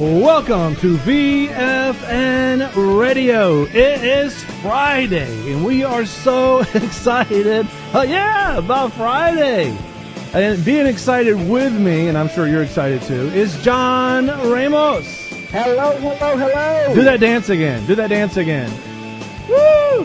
Welcome to VFN Radio. It is Friday, and we are so excited. About Friday. And being excited with me, and I'm sure you're excited too, is John Ramos. Hello. Do that dance again. Woo!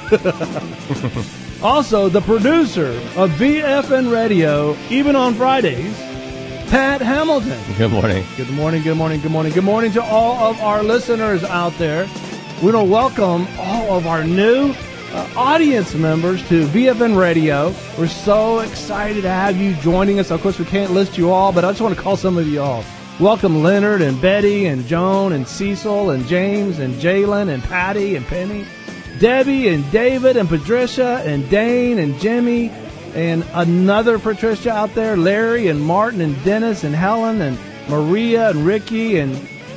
Also, the producer of VFN Radio, even on Fridays, Pat Hamilton. Good morning. Good morning to all of our listeners out there. We want to welcome all of our new audience members to VFN Radio. We're so excited to have you joining us. Of course, we can't list you all, but I just want to call some of you all. Welcome Leonard and Betty and Joan and Cecil and James and Jalen and Patty and Penny, Debbie and David and Patricia and Dane and Jimmy and another Patricia out there, Larry and Martin and Dennis and Helen and Maria and Ricky and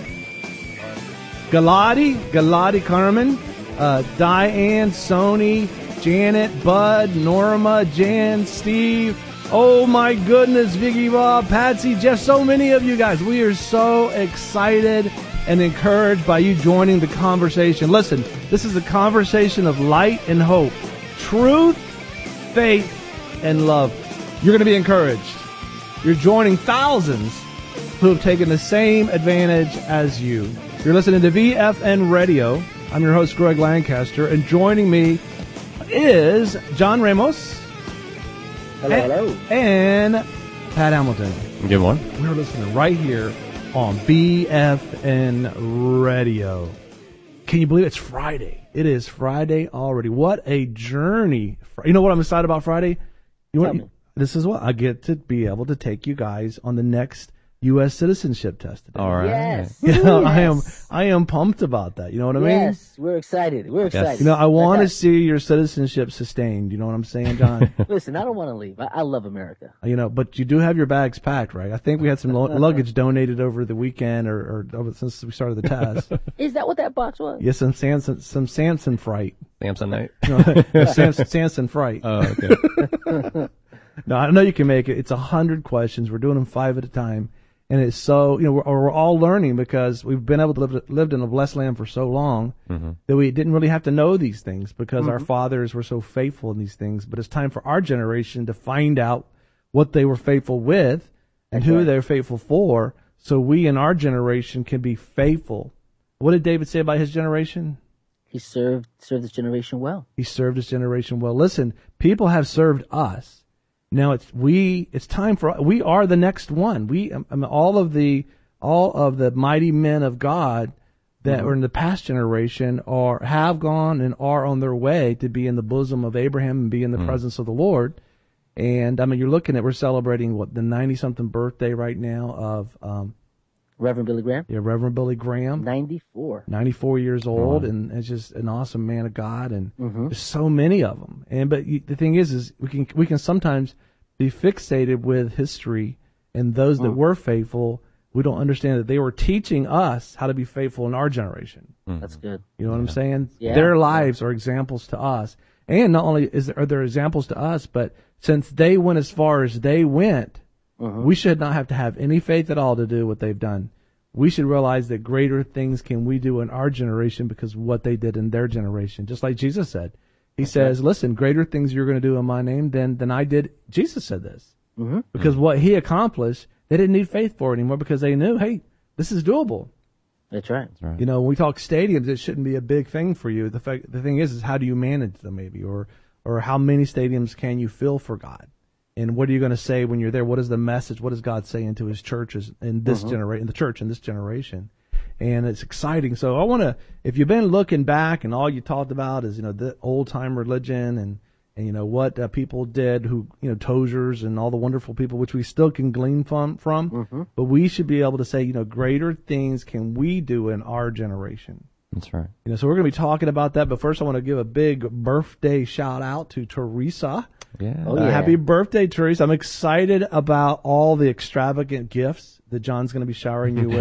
Galati Carmen, Diane, Sony, Janet, Bud, Norma, Jan, Steve. Oh my goodness, Vicky, Bob, Patsy, Jeff, so many of you guys. We are so excited and encouraged by you joining the conversation. Listen, this is a conversation of light and hope, truth, faith, and love. You're going to be encouraged. You're joining thousands who have taken the same advantage as you. You're listening to VFN Radio. I'm your host, Greg Lancaster, and joining me is John Ramos. Hello. And Pat Hamilton. Good morning. We're listening right here on VFN Radio. Can you believe it's Friday? It is Friday already. What a journey. You know what I'm excited about Friday? This is what I get to be able to take you guys on the next U.S. citizenship test today. All right. Yes. You know, Yes. I am pumped about that. You know what I mean? Yes, we're excited. You know, I want to see your citizenship sustained. You know what I'm saying, John? Listen, I don't want to leave. I love America. You know, but you do have your bags packed, right? I think we had some luggage donated over the weekend or since we started the test. Is that what that box was? Yes, some Samson fright. Samsonite. Samson fright. Oh, okay. No, I know you can make it. It's 100 questions. We're doing them 5 at a time. And it's so, you know, we're all learning because we've been able to live in a blessed land for so long that we didn't really have to know these things because our fathers were so faithful in these things. But it's time for our generation to find out what they were faithful with and who they're faithful for, so we in our generation can be faithful. What did David say about his generation? He served his generation well. He served his generation well. Listen, people have served us. Now it's time for, we are the next one. All of the mighty men of God that were in the past generation have gone and are on their way to be in the bosom of Abraham and be in the presence of the Lord. And I mean, we're celebrating the 90-something birthday right now of Reverend Billy Graham. Yeah, Reverend Billy Graham. 94 years old, and it's just an awesome man of God, and there's so many of them. But the thing is we can sometimes be fixated with history and those that were faithful. We don't understand that they were teaching us how to be faithful in our generation. That's good. You know what I'm saying? Yeah. Their lives are examples to us, and not only are there examples to us, but since they went as far as they went. We should not have to have any faith at all to do what they've done. We should realize that greater things can we do in our generation because of what they did in their generation. Just like Jesus said. He says, listen, greater things you're going to do in my name than I did. Jesus said this. Because what he accomplished, they didn't need faith for anymore because they knew, hey, this is doable. That's right. You know, when we talk stadiums, it shouldn't be a big thing for you. The thing is how do you manage them maybe? Or how many stadiums can you fill for God? And what are you going to say when you're there? What is the message? What is God saying to his churches in this generation, the church in this generation? And it's exciting. So I want to, if you've been looking back and all you talked about is, you know, the old time religion and you know, what people did who, you know, Tozers and all the wonderful people, which we still can glean from, but we should be able to say, you know, greater things can we do in our generation. That's right. You know, so we're going to be talking about that. But first I want to give a big birthday shout out to Teresa. Yeah. Happy birthday, Teresa. I'm excited about all the extravagant gifts that John's going to be showering you with.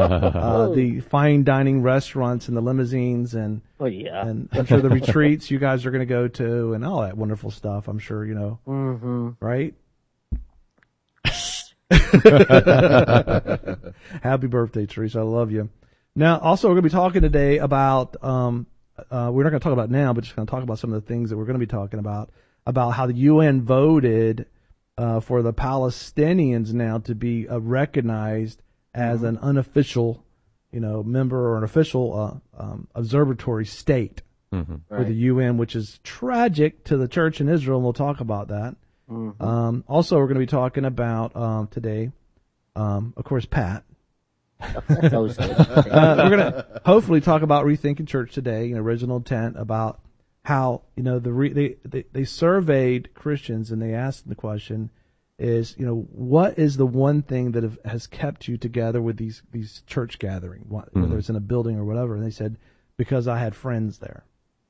The fine dining restaurants and the limousines and and I'm sure the retreats you guys are going to go to and all that wonderful stuff. I'm sure, you know. Right? Happy birthday, Teresa. I love you. Now, also, we're going to be talking today about, we're not going to talk about now, but just going to talk about some of the things that we're going to be talking about how the UN voted for the Palestinians now to be recognized as an unofficial, member or an official observatory state for the UN, which is tragic to the church in Israel, and we'll talk about that. Also, we're going to be talking about today, of course, Pat. That's always good. We're going to hopefully talk about Rethinking Church today, original intent, about how they surveyed Christians and they asked them the question is what is the one thing that has kept you together with these church gatherings, whether it's in a building or whatever, and they said because I had friends there.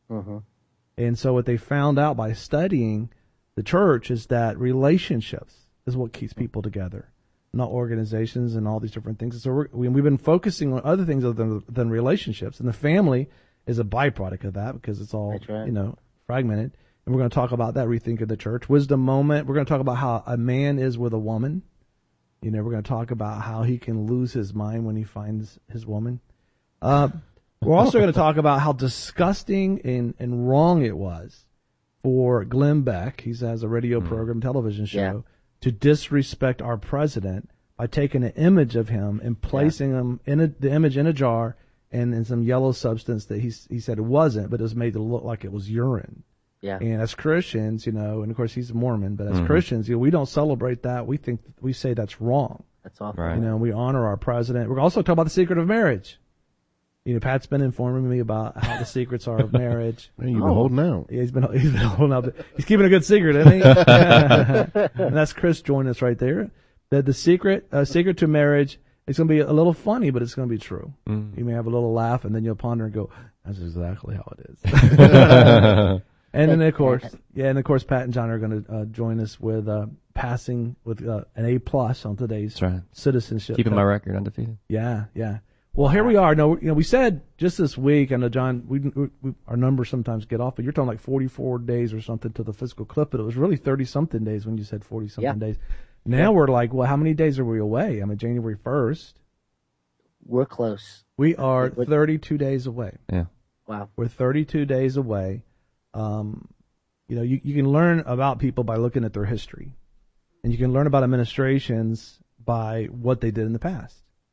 And so what they found out by studying the church is that relationships is what keeps people together, not organizations and all these different things. And so we've been focusing on other things other than relationships, and the family is a byproduct of that because it's all fragmented. And we're going to talk about that, rethinking the church. Wisdom moment. We're going to talk about how a man is with a woman. We're going to talk about how he can lose his mind when he finds his woman. We're also going to talk about how disgusting and wrong it was for Glenn Beck, he has a radio program, television show, to disrespect our president by taking an image of him and placing him the image in a jar and in some yellow substance that he said it wasn't, but it was made to look like it was urine. Yeah. And as Christians, and of course he's a Mormon, but as Christians, we don't celebrate that. We say that's wrong. That's awful. Right. We honor our president. We're also talking about the secret of marriage. Pat's been informing me about how the secrets are of marriage. Man, you've been holding out. Yeah, he's been holding out. He's keeping a good secret, isn't he? And that's Chris joining us right there. The secret to marriage, it's going to be a little funny, but it's going to be true. You may have a little laugh, and then you'll ponder and go, that's exactly how it is. And then, of course, Pat and John are going to join us with passing with an A+ on today's citizenship. Keeping my record undefeated. Yeah. Well, here we are. No, we said just this week, I know, John, we our numbers sometimes get off, but you're talking like 44 days or something to the fiscal clip, but it was really 30-something days when you said 40-something days. Now we're like, well, how many days are we away? I mean, January 1st. We're close. We are 32 days away. Yeah. Wow. We're 32 days away. You can learn about people by looking at their history, and you can learn about administrations by what they did in the past.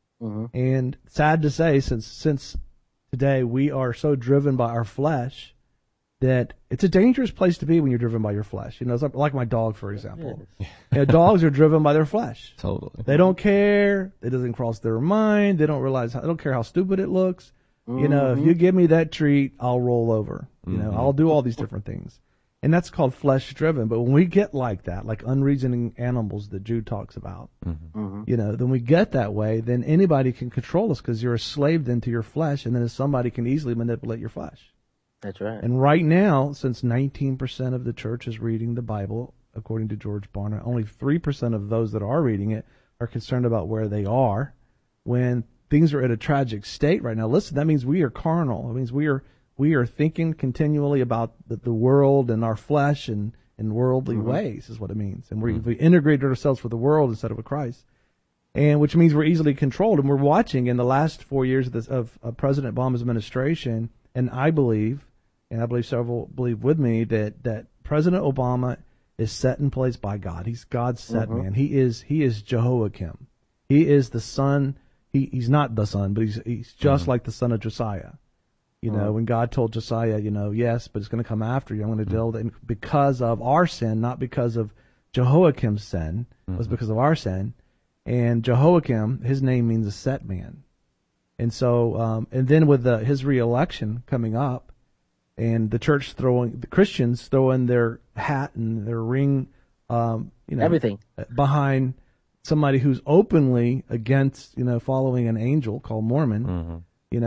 And sad to say, since today we are so driven by our flesh that it's a dangerous place to be when you're driven by your flesh. It's like my dog, for example. Dogs are driven by their flesh. Totally. They don't care. It doesn't cross their mind. They don't care how stupid it looks. If you give me that treat, I'll roll over. I'll do all these different things. And that's called flesh driven. But when we get like that, like unreasoning animals that Jude talks about, then we get that way, then anybody can control us because you're a slave then to your flesh, and then somebody can easily manipulate your flesh. That's right. And right now, since 19% of the church is reading the Bible, according to George Barna, only 3% of those that are reading it are concerned about where they are when things are at a tragic state right now. Listen, that means we are carnal. It means we are thinking continually about the world and our flesh and worldly ways is what it means. And we integrated ourselves with the world instead of with Christ. And which means we're easily controlled. And we're watching in the last 4 years of President Obama's administration, and I believe several believe with me, that President Obama is set in place by God. He's God's set man. He is Jehoiakim. He is the son. He's not the son, but he's just like the son of Josiah. When God told Josiah, yes, but it's going to come after you. I'm going to deal with it because of our sin, not because of Jehoiakim's sin. It was because of our sin. And Jehoiakim, his name means a set man. And so, and then with his reelection coming up, and the Christians throwing their hat and their ring, everything behind somebody who's openly against, following an angel called Mormon.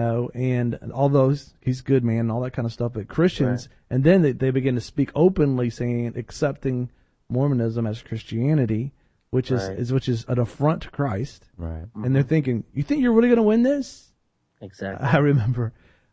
And all those, he's a good man and all that kind of stuff, but Christians, and then they begin to speak openly accepting Mormonism as Christianity, which is an affront to Christ. Right. And they're thinking, you think you're really going to win this? Exactly. I remember,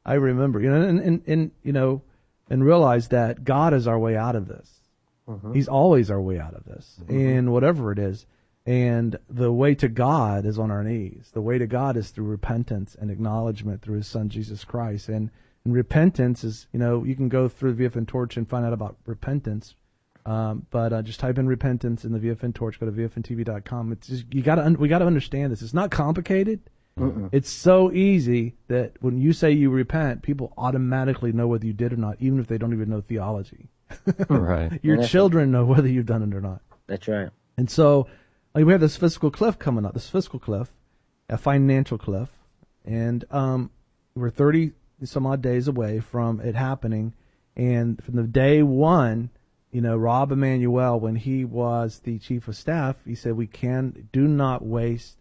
and realize that God is our way out of this. He's always our way out of this. And whatever it is. And the way to God is on our knees. The way to God is through repentance and acknowledgement through His Son, Jesus Christ. And repentance is, you can go through the VFN Torch and find out about repentance. But just type in repentance in the VFN Torch. Go to VFNTV.com. It's just, we got to understand this. It's not complicated. Mm-mm. It's so easy that when you say you repent, people automatically know whether you did or not, even if they don't even know theology. Right. Your children know whether you've done it or not. That's right. And so we have this fiscal cliff coming up, a financial cliff. And we're 30 some odd days away from it happening. And from the day one, Rob Emanuel, when he was the chief of staff, he said, do not waste,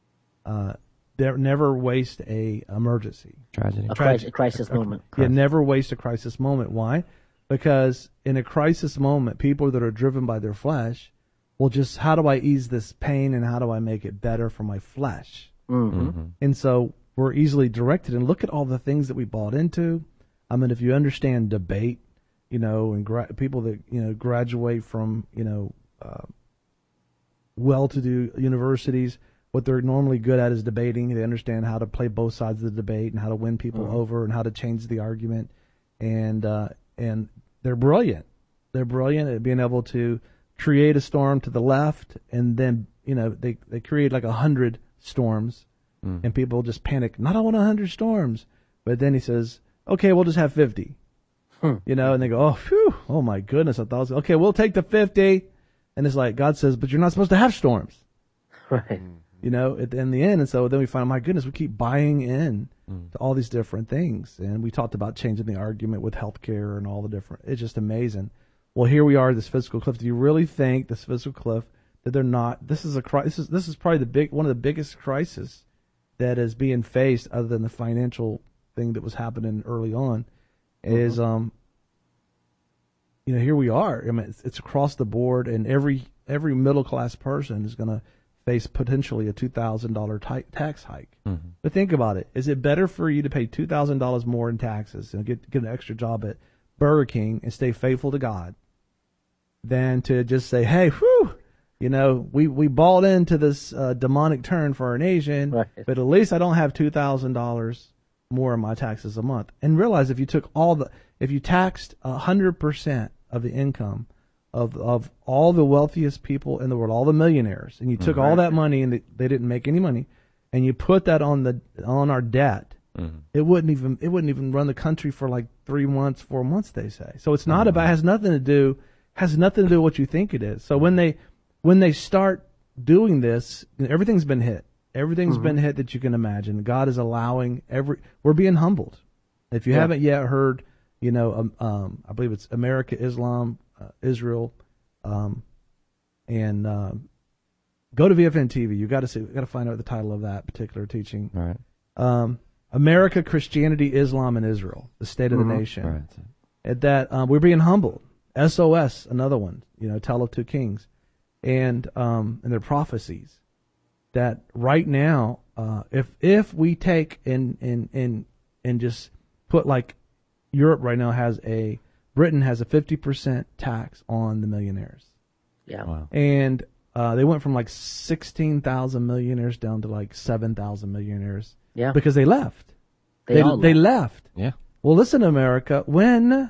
never waste a emergency. Tragedy. A crisis moment. Yeah, never waste a crisis moment. Why? Because in a crisis moment, people that are driven by their flesh will just, how do I ease this pain and how do I make it better for my flesh? Mm-hmm. Mm-hmm. And so we're easily directed. And look at all the things that we bought into. I mean, if you understand debate, and people that, graduate from, well-to-do universities, what they're normally good at is debating. They understand how to play both sides of the debate and how to win people over and how to change the argument. And they're brilliant. They're brilliant at being able to create a storm to the left, and then, they create like 100 storms, and people just panic. Not I want 100 storms. But then he says, okay, we'll just have 50. And they go, oh, phew, oh my goodness, 1,000. Okay, we'll take the 50. And it's like, God says, but you're not supposed to have storms. Right. In the end. And so then we find, oh my goodness, we keep buying in to all these different things. And we talked about changing the argument with healthcare and all the different, it's just amazing. Well, here we are, this fiscal cliff. Do you really think this fiscal cliff, that they're not, this is probably one of the biggest crises that is being faced, other than the financial thing that was happening early on, is, here we are. I mean, it's across the board, and every middle class person is going to face potentially a $2,000 tax hike. Mm-hmm. But think about it. Is it better for you to pay $2,000 more in taxes and get an extra job at Burger King and stay faithful to God than to just say, hey, whew, we bought into this demonic turn for our nation, right, but at least I don't have $2,000 more in my taxes a month. And realize if you taxed 100% of the income of all the wealthiest people in the world, all the millionaires, and you took all that money and they didn't make any money, and you put that on our debt, it wouldn't even run the country for like 3 months, 4 months, they say. So it's not about, has nothing to do with what you think it is. So when they start doing this, everything's been hit. Everything's been hit that you can imagine. God is allowing we're being humbled. If you haven't yet heard, I believe it's America, Islam, Israel, and go to VFN TV. You got to find out the title of that particular teaching. All right. America, Christianity, Islam, and Israel, the state of the nation. Right. At that, we're being humbled. SOS, another one. Tell of Two Kings, and their prophecies. That right now, if we take and just put, like, Europe right now Britain has a 50% tax on the millionaires. Yeah. Wow. And they went from like 16,000 millionaires down to like 7,000 millionaires. Yeah. Because they left. They left. Yeah. Well, listen, America, when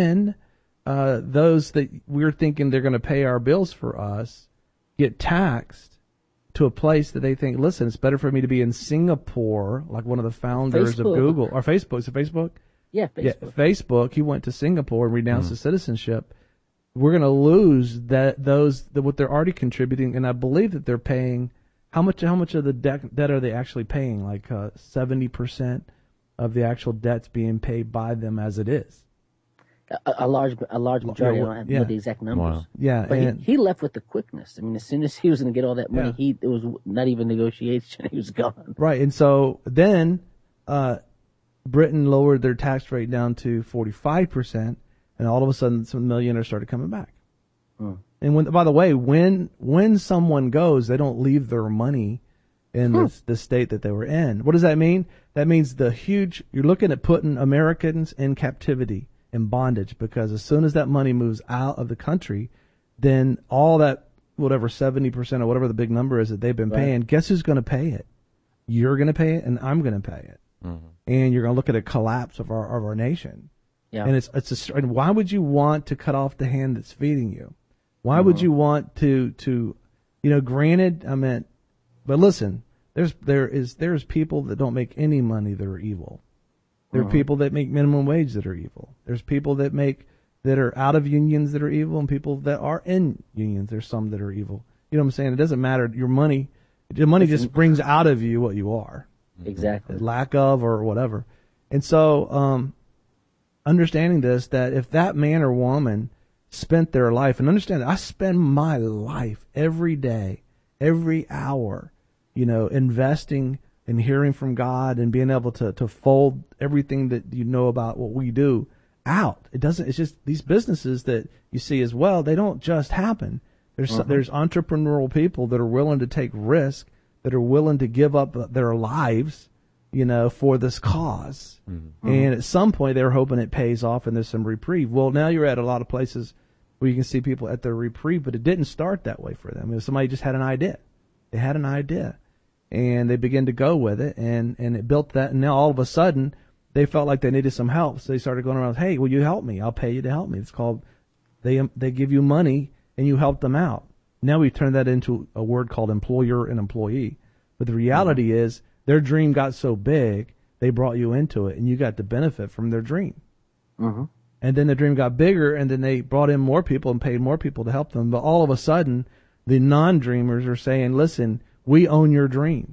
those that we're thinking they're going to pay our bills for us get taxed to a place that they think, listen, it's better for me to be in Singapore, like one of the founders of Google or Facebook. Is it Facebook? Yeah, Facebook. Yeah, Facebook. He went to Singapore and renounced his citizenship. We're going to lose what they're already contributing, and I believe that they're paying. How much of the debt are they actually paying? Like 70% of the actual debt's being paid by them as it is. A large majority. I don't know the exact numbers. Wow. Yeah, but he left with the quickness. I mean, as soon as he was going to get all that money, it was not even negotiation. He was gone. Right, and so then Britain lowered their tax rate down to 45%, and all of a sudden, some millionaires started coming back. And by the way, when someone goes, they don't leave their money in the state that they were in. What does that mean? That means you're looking at putting Americans in captivity, in bondage, because as soon as that money moves out of the country, then all that whatever 70% or whatever the big number is that they've been paying, guess who's going to pay it? You're going to pay it, and I'm going to pay it. Mm-hmm. And you're going to look at a collapse of our nation. Yeah. And and why would you want to cut off the hand that's feeding you? Why would you want to granted, but listen, there's people that don't make any money that are evil. There are people that make minimum wage that are evil. There's people that are out of unions that are evil, and people that are in unions. There's some that are evil. You know what I'm saying? It doesn't matter. Your money just brings out of you what you are. Exactly. Lack of or whatever. And so, understanding this, that if that man or woman spent their life, and understand that I spend my life every day, every hour, investing and hearing from God and being able to fold everything that you know about what we do out. It's just these businesses that you see as well, they don't just happen. There's entrepreneurial people that are willing to take risk, that are willing to give up their lives, for this cause. Mm-hmm. And at some point they're hoping it pays off and there's some reprieve. Well, now you're at a lot of places where you can see people at their reprieve, but it didn't start that way for them. Somebody just had an idea. They had an idea, and they began to go with it, and it built that, and now all of a sudden they felt like they needed some help, so they started going around, hey, will you help me? I'll pay you to help me. It's called, they give you money, and you help them out. Now we've turned that into a word called employer and employee. But the reality is their dream got so big, they brought you into it, and you got to benefit from their dream. Mm-hmm. And then the dream got bigger, and then they brought in more people and paid more people to help them. But all of a sudden, the non-dreamers are saying, listen, we own your dream.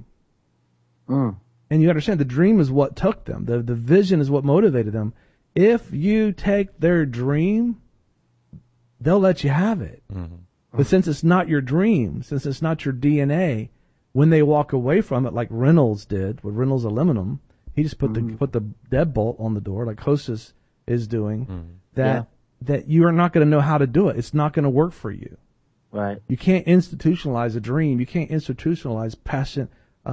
Mm. And you understand, the dream is what took them. The vision is what motivated them. If you take their dream, they'll let you have it. Mm-hmm. But since it's not your dream, since it's not your DNA, when they walk away from it, like Reynolds did with Reynolds Aluminum, he just put the deadbolt on the door, like Hostess is doing, that you are not going to know how to do it. It's not going to work for you. Right. You can't institutionalize a dream. You can't institutionalize passion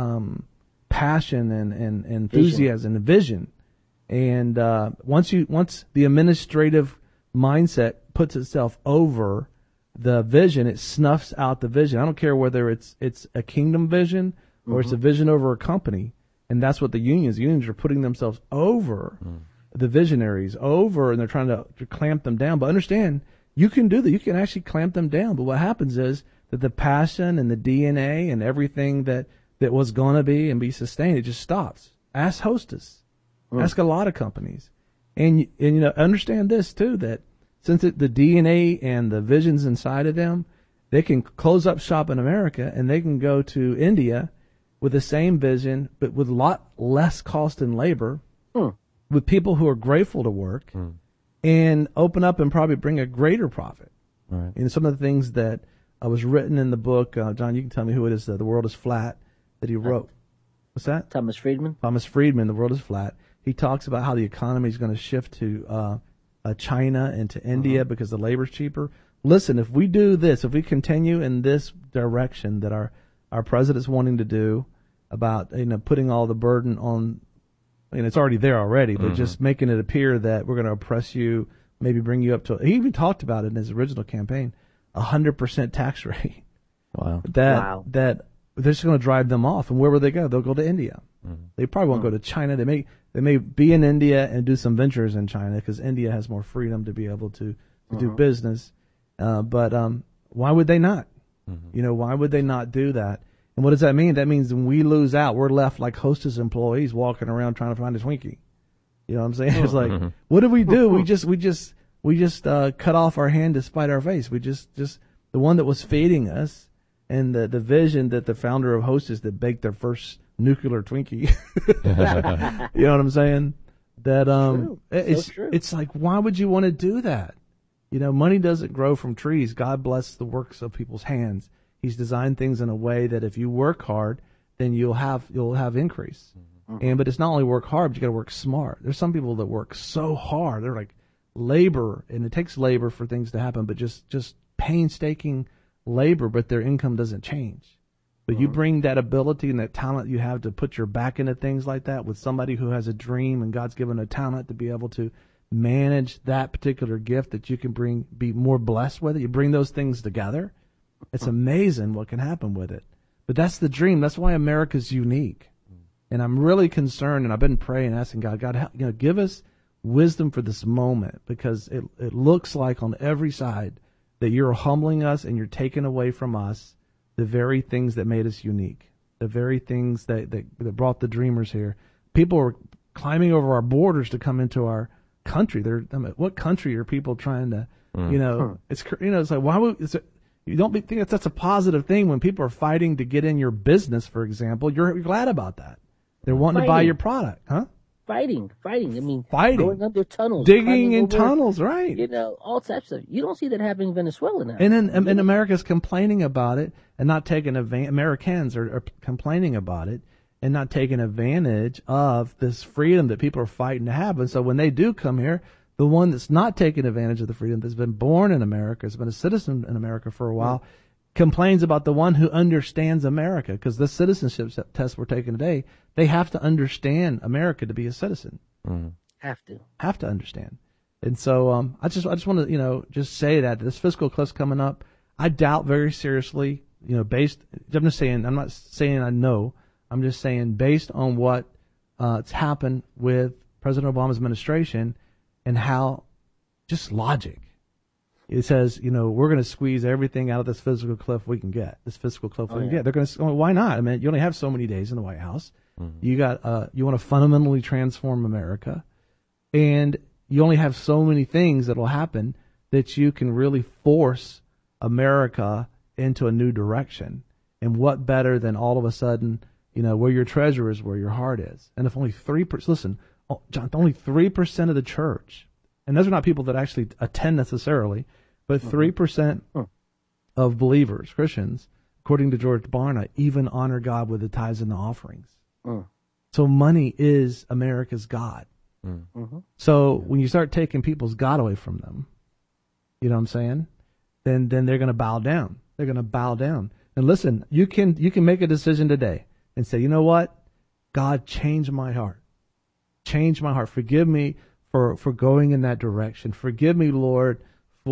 and enthusiasm and vision. And once the administrative mindset puts itself over the vision, it snuffs out the vision. I don't care whether it's a kingdom vision or it's a vision over a company. And that's what the unions are putting themselves over the visionaries and they're trying to clamp them down. But understand, you can do that. You can actually clamp them down. But what happens is that the passion and the DNA and everything that was going to be and be sustained, it just stops. Ask Hostess. Ask a lot of companies. And understand this too, that since the DNA and the vision's inside of them, they can close up shop in America and they can go to India with the same vision, but with a lot less cost and labor, with people who are grateful to work, and open up and probably bring a greater profit. Right. And some of the things that was written in the book, John, you can tell me who it is, The World is Flat, that he wrote. What's that? Thomas Friedman. Thomas Friedman, The World is Flat. He talks about how the economy is going to shift to China and to India because the labor's cheaper. Listen, if we do this, if we continue in this direction that our president's wanting to do about putting all the burden on, it's already there already, but just making it appear that we're going to oppress you, maybe bring you up to. He even talked about it in his original campaign, 100% tax rate. Wow. That they're just going to drive them off, and where will they go? They'll go to India. They probably won't go to China. They may be in India and do some ventures in China because India has more freedom to be able to do business. But why would they not? Why would they not do that? And what does that mean? That means when we lose out, we're left like Hostess employees walking around trying to find a Twinkie. You know what I'm saying? It's like, what do? We just cut off our hand to spite our face. We just the one that was feeding us, and the vision that the founder of Hostess that baked their first nuclear Twinkie. You know what I'm saying? That it's like, why would you want to do that? Money doesn't grow from trees. God bless the works of people's hands. He's designed things in a way that if you work hard, then you'll have increase. But it's not only work hard, but you got to work smart. There's some people that work so hard. They're like labor, and it takes labor for things to happen, but just painstaking labor, but their income doesn't change. But you bring that ability and that talent you have to put your back into things like that with somebody who has a dream, and God's given a talent to be able to manage that particular gift that you can be more blessed with it. You bring those things together, It's amazing what can happen with it. But that's the dream. That's why America's unique. And I'm really concerned, and I've been praying, asking God, give us wisdom for this moment, because it looks like on every side that you're humbling us and you're taking away from us the very things that made us unique, the very things that brought the dreamers here. People are climbing over our borders to come into our country. What country are people trying to, it's like, why would, you don't think that's a positive thing when people are fighting to get in your business, for example. You're glad about that. They're wanting to buy your product, huh? Fighting. I mean, fighting. Going under tunnels. Digging in tunnels, right. All types of stuff. You don't see that happening in Venezuela now. And then America's complaining about it and not taking advantage. Americans are complaining about it and not taking advantage of this freedom that people are fighting to have. And so when they do come here, the one that's not taking advantage of the freedom, that's been born in America, has been a citizen in America for a while, complains about the one who understands America. Because the citizenship test we're taking today, they have to understand America to be a citizen. Have to understand. And so I just want to just say that this fiscal cliff's coming up. I doubt very seriously, I'm not saying I know. I'm just saying based on what it's happened with President Obama's administration and how just logic. It says, we're going to squeeze everything out of this fiscal cliff we can get. They're going to. Why not? I mean, you only have so many days in the White House. You got. You want to fundamentally transform America, and you only have so many things that will happen that you can really force America into a new direction. And what better than all of a sudden, where your treasure is, where your heart is. And if only 3%. Listen, John, only 3% of the church. And those are not people that actually attend necessarily, but 3% of believers, Christians, according to George Barna, even honor God with the tithes and the offerings. So money is America's God. So when you start taking people's God away from them, you know what I'm saying? Then they're going to bow down. They're going to bow down. And listen, you can make a decision today and say, you know what? God, change my heart. Change my heart. Forgive me for going in that direction. Forgive me, Lord,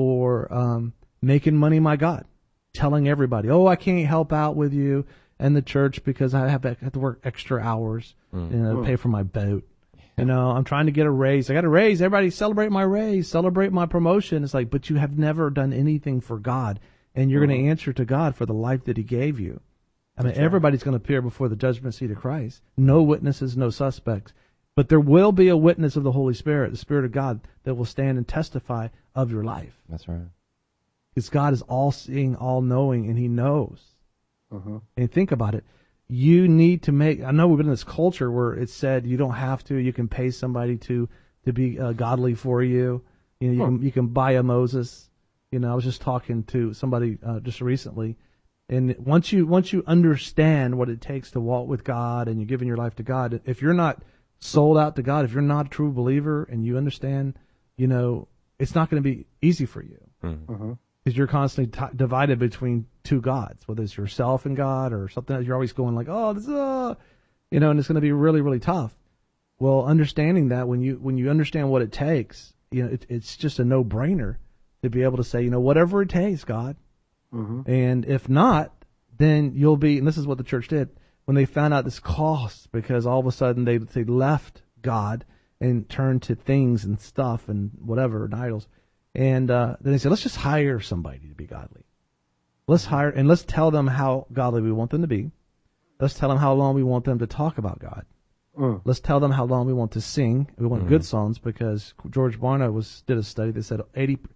for making money my God. Telling everybody, I can't help out with you and the church because I have to work extra hours, pay for my boat. I'm trying to get a raise. I got a raise. Everybody celebrate my raise. Celebrate my promotion. It's like, but you have never done anything for God, and you're going to answer to God for the life that He gave you. I mean, everybody's going to appear before the judgment seat of Christ. No witnesses, no suspects. But there will be a witness of the Holy Spirit, the Spirit of God, that will stand and testify of your life. That's right. Because God is all-seeing, all-knowing, and He knows. And think about it. You need to I know we've been in this culture where it's said you don't have to. You can pay somebody to be godly for you. You can buy a Moses. I was just talking to somebody just recently. And once you understand what it takes to walk with God and you're giving your life to God, if you're not sold out to God, if you're not a true believer and you understand, it's not going to be easy for you. Because you're constantly divided between two gods, whether it's yourself and God or something that you're always going like, this is, and it's going to be really, really tough. Well, understanding that when you understand what it takes, it's just a no-brainer to be able to say, whatever it takes, God. And if not, then you'll be, and this is what the church did, when they found out this cost, because all of a sudden they left God and turned to things and stuff and whatever, and idols. And then they said, let's just hire somebody to be godly. Let's tell them how godly we want them to be. Let's tell them how long we want them to talk about God. Let's tell them how long we want to sing. We want good songs, because George Barna did a study that said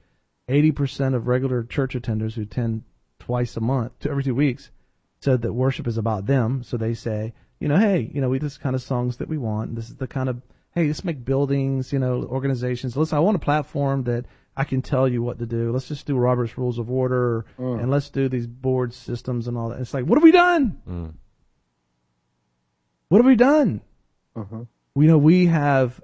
80% of regular church attenders who attend twice a month, every 2 weeks, said that worship is about them. So they say, hey, we this kind of songs that we want. This is the kind of, hey, let's make buildings, organizations. Listen, I want a platform that I can tell you what to do. Let's just do Robert's Rules of Order, and let's do these board systems and all that. It's like, what have we done? What have we done? We have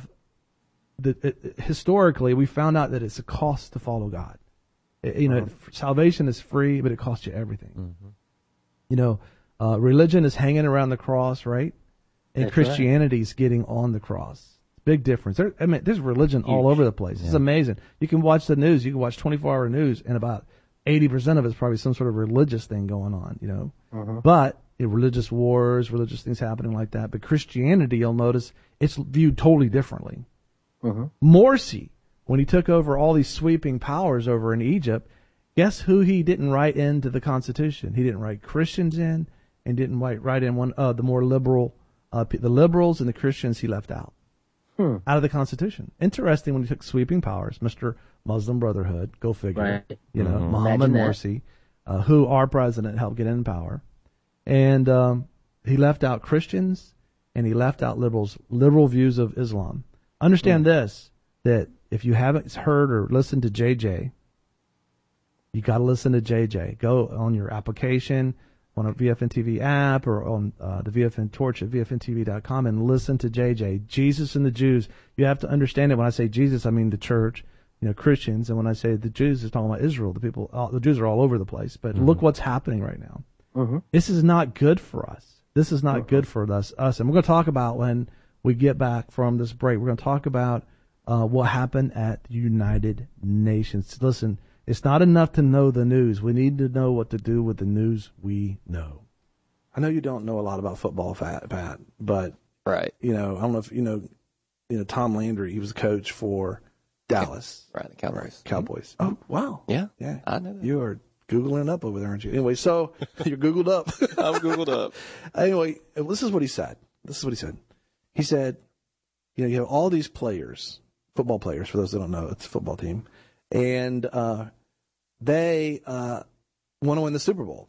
historically, we found out that it's a cost to follow God. Salvation is free, but it costs you everything. Religion is hanging around the cross, right? And Christianity is getting on the cross. Big difference. There's religion all over the place. It's amazing. You can watch the news. You can watch 24-hour news, and about 80% of it's probably some sort of religious thing going on, you know. But religious wars, religious things happening like that. But Christianity, you'll notice, it's viewed totally differently. Morsi, when he took over all these sweeping powers over in Egypt, guess who he didn't write into the Constitution? He didn't write Christians in, and didn't write in the more liberal, the liberals and the Christians he left out. Out of the Constitution. Interesting when he took sweeping powers, Mr. Muslim Brotherhood, go figure. Right. You know, Mohammed Morsi, who our president helped get in power. And he left out Christians, and he left out liberal views of Islam. Understand this, that if you haven't heard or listened to JJ, you got to listen to JJ. Go on your application, on a VFN TV app, or on the VFN Torch at VFNTV.com and listen to JJ. Jesus and the Jews. You have to understand it. When I say Jesus, I mean the church, you know, Christians. And when I say the Jews, it's talking about Israel. The Jews are all over the place. But look what's happening right now. This is not good for us. This is not good for us. And we're going to talk about when we get back from this break. We're going to talk about what happened at the United Nations. Listen, it's not enough to know the news. We need to know what to do with the news we know. I know you don't know a lot about football, Pat, but you know, I don't know if you know Tom Landry. He was a coach for Dallas, Right, the Cowboys. Cowboys. Oh, wow. Yeah, Yeah, I know that. You are Googling up over there, aren't you? Anyway, so you're Googled up. I'm Googled up. Anyway, this is what he said. He said, you know, you have all these players, football players, for those that don't know, it's a football team, and they want to win the Super Bowl.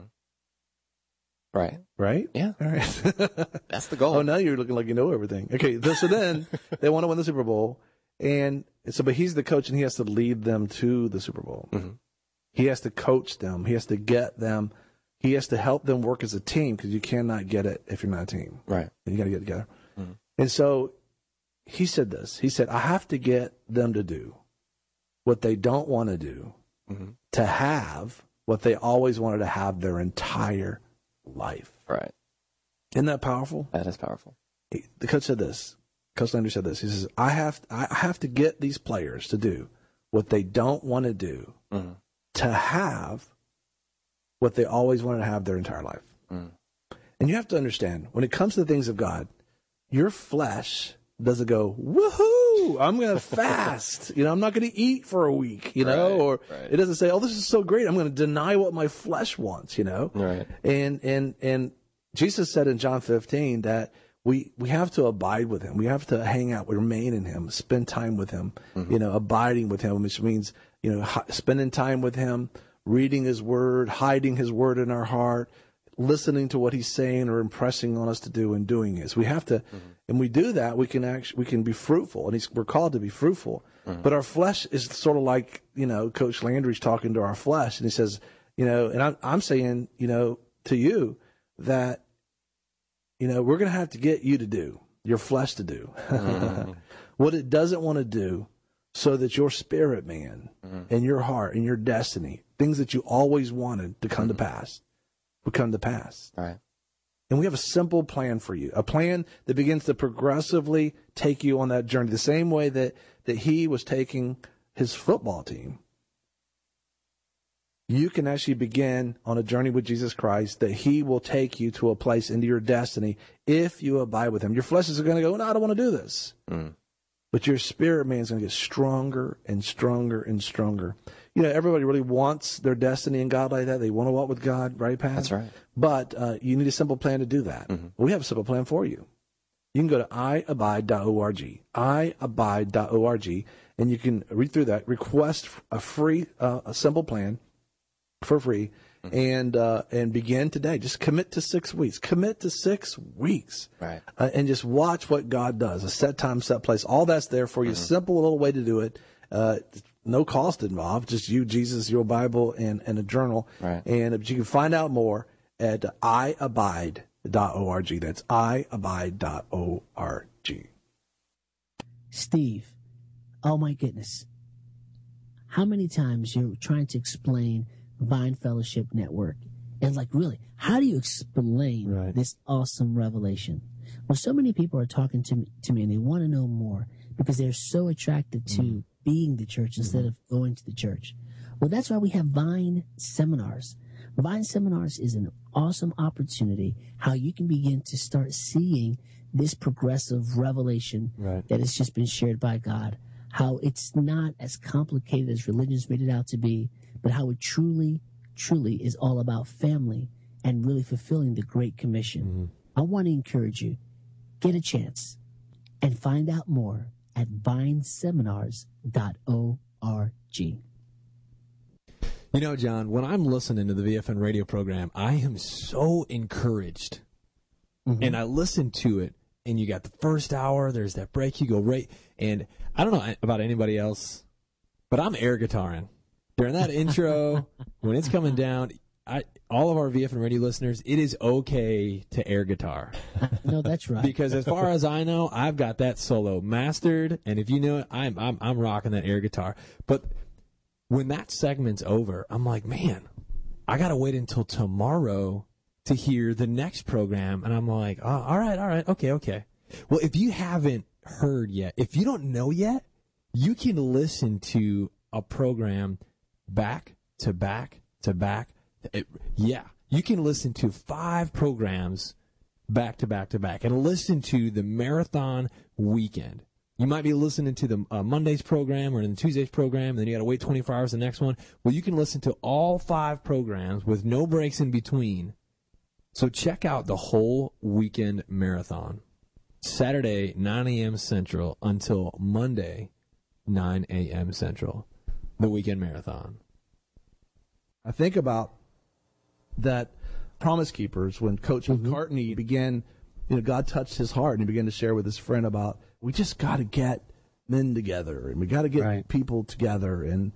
Right. Right? Yeah. All right. That's the goal. Oh, now you're looking like you know everything. Okay, so then they want to win the Super Bowl, and so, but he's the coach, and he has to lead them to the Super Bowl. He has to coach them. He has to get them. He has to help them work as a team, because you cannot get it if you're not a team. Right. You got to get together. And so he said this. He said, I have to get them to do what they don't want to do to have what they always wanted to have their entire life. Right. Isn't that powerful? That is powerful. The coach said this. Coach Landry said this. He says, I have to get these players to do what they don't want to do to have what they always wanted to have their entire life. And you have to understand, when it comes to the things of God, your flesh doesn't go, woohoo, I'm going to fast. You know, I'm not going to eat for a week, you know, or it doesn't say, oh, this is so great, I'm going to deny what my flesh wants, you know. Right. And Jesus said in John 15 that we have to abide with him. We have to hang out, remain in him, spend time with him, you know, abiding with him, which means, you know, spending time with him, reading his word, hiding his word in our heart, listening to what he's saying or impressing on us to do and doing it. So we have to, and we do that, we can be fruitful, and we're called to be fruitful. But our flesh is sort of like, you know, Coach Landry's talking to our flesh, and he says, you know, and I'm saying, you know, to you that, you know, we're going to have to get you to do, your flesh to do what it doesn't want to do, so that your spirit, man, and your heart and your destiny, things that you always wanted to come to pass, will come to pass. Right. And we have a simple plan for you, a plan that begins to progressively take you on that journey, the same way that he was taking his football team. You can actually begin on a journey with Jesus Christ, that he will take you to a place into your destiny if you abide with him. Your flesh is going to go, no, I don't want to do this. But your spirit man is going to get stronger and stronger and stronger. You know, everybody really wants their destiny in God like that. They want to walk with God, right, Pat? That's right. But you need a simple plan to do that. We have a simple plan for you. You can go to iabide.org, iabide.org, and you can read through that, request a free, a simple plan for free, and begin today. Just commit to 6 weeks. Commit to 6 weeks. Right. And just watch what God does. A set time, set place. All that's there for you. Simple little way to do it. No cost involved. Just you, Jesus, your Bible, and a journal. Right. And you can find out more at iabide.org. That's iabide.org. Steve, oh my goodness. How many times you're trying to explain Vine Fellowship Network? And like, really, how do you explain this awesome revelation? Well, so many people are talking to me and they want to know more because they're so attracted to being the church instead of going to the church. Well, that's why we have Vine Seminars. Vine Seminars is an awesome opportunity how you can begin to start seeing this progressive revelation that has just been shared by God, how it's not as complicated as religion's made it out to be, but how it truly, truly is all about family and really fulfilling the Great Commission. Mm-hmm. I want to encourage you, get a chance and find out more at vineseminars.org. You know, John, when I'm listening to the VFN radio program, I am so encouraged. Mm-hmm. And I listen to it, and you got the first hour, there's that break, you go right, and I don't know about anybody else, but I'm air guitaring. During that intro, when it's coming down, all of our VFN radio listeners, it is okay to air guitar. No, that's right. Because as far as I know, I've got that solo mastered, and if you know it, I'm rocking that air guitar. But when that segment's over, I'm like, man, I got to wait until tomorrow to hear the next program. And I'm like, oh, all right, okay. Well, if you haven't heard yet, if you don't know yet, you can listen to a program back to back to back. You can listen to 5 programs back to back to back and listen to the marathon weekend. You might be listening to the Monday's program or the Tuesday's program, and then you got to wait 24 hours for the next one. Well, you can listen to all 5 programs with no breaks in between. So check out the whole weekend marathon. Saturday, 9 a.m. Central until Monday, 9 a.m. Central. The weekend marathon. I think about that Promise Keepers when Coach McCartney began, God touched his heart and he began to share with his friend about, we just got to get men together and we got to get people together and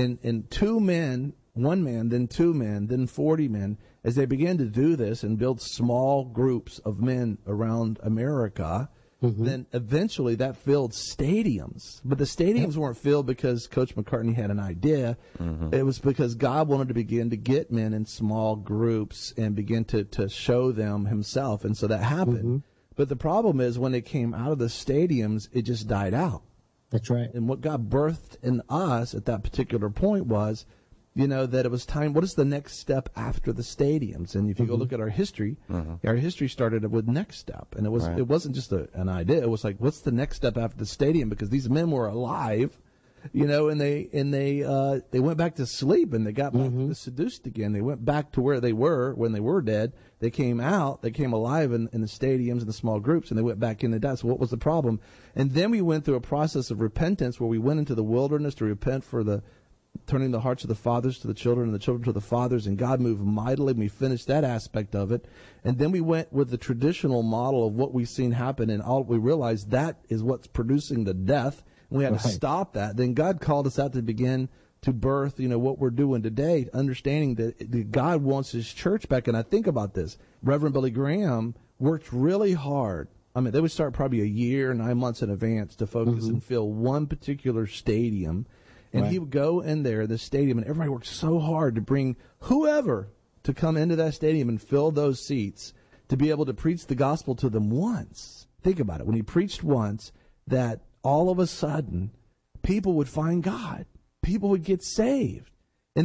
2 men, 1 man, then 2 men, then 40 men, as they began to do this and build small groups of men around America, then eventually that filled stadiums. But the stadiums weren't filled because Coach McCartney had an idea. It was because God wanted to begin to get men in small groups and begin to show them himself. And so that happened. But the problem is when they came out of the stadiums, it just died out. That's right. And what God birthed in us at that particular point was, that it was time. What is the next step after the stadiums? And if you go look at our history started with Next Step, and it wasn't just an idea. It was like, what's the next step after the stadium? Because these men were alive, and they went back to sleep and they got back seduced again. They went back to where they were when they were dead. They came out, they came alive in the stadiums and the small groups, and they went back in the dead. So what was the problem? And then we went through a process of repentance where we went into the wilderness to repent for the turning the hearts of the fathers to the children and the children to the fathers, and God moved mightily. We finished that aspect of it. And then we went with the traditional model of what we've seen happen, and all we realized that is what's producing the death. And we had to stop that. Then God called us out to begin to birth, what we're doing today, understanding that God wants his church back. And I think about this. Reverend Billy Graham worked really hard. I mean, they would start probably a year, 9 months in advance to focus and fill one particular stadium. And he would go in there, the stadium, and everybody worked so hard to bring whoever to come into that stadium and fill those seats to be able to preach the gospel to them once. Think about it. When he preached once, that all of a sudden people would find God. People would get saved.